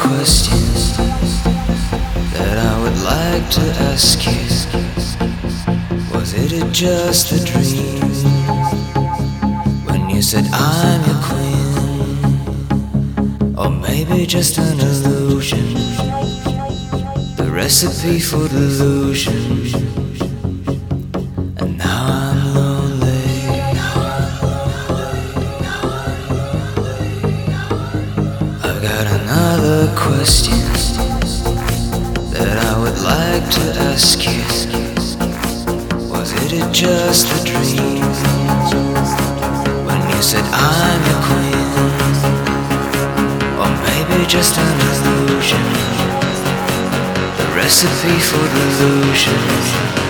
question that I would like to ask you. Was it just a dream when you said I'm your queen? Or maybe just an illusion, the recipe for delusion? And now I'm lonely. I've got another question that I would like to ask you. Was it just a dream when you said I'm your queen? Or maybe just an illusion, the recipe for delusion?